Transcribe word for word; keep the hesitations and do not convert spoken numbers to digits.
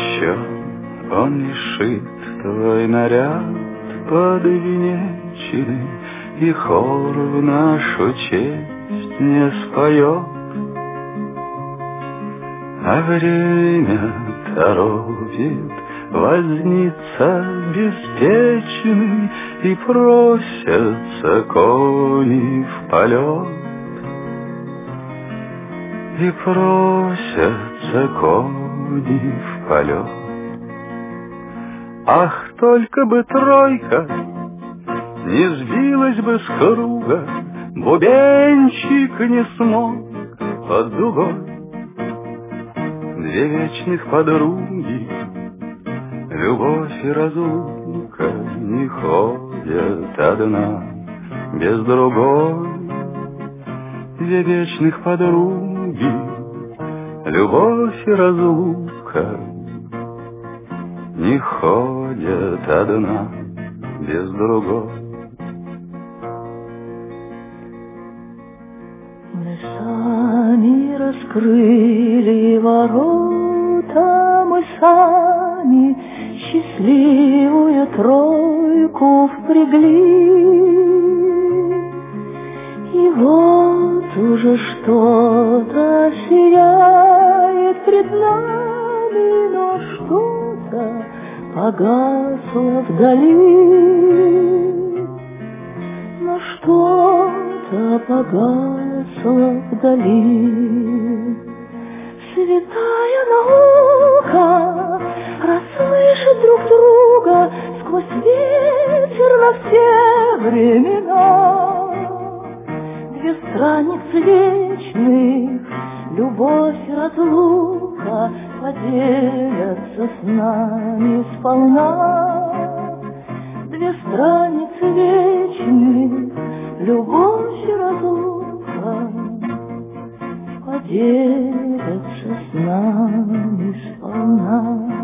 еще он лишит твой наряд подвенеченный, и хор в нашу честь не споет. А время торопит возница беспечный, и просятся кони в полет, и просятся кони в полет. Ах, только бы тройка не сбилась бы с круга, бубенчик не смог под дугой. Две вечных подруги, любовь и разлука, не ходят одна без другой. Две вечных подруги, любовь и разлука, не ходят одна без другой. Мы сами раскрыли ворота, мы сами счастливую тройку впрягли. И вот уже что-то сияет пред нами, но что-то погасло вдали, но что-то погасло вдали. Святая наука расслышит друг друга сквозь ветер на все времена. Две страницы вечных, любовь и разлука, поделятся с нами сполна. Две страницы вечных, любовь и разлука, поделятся с нами сполна.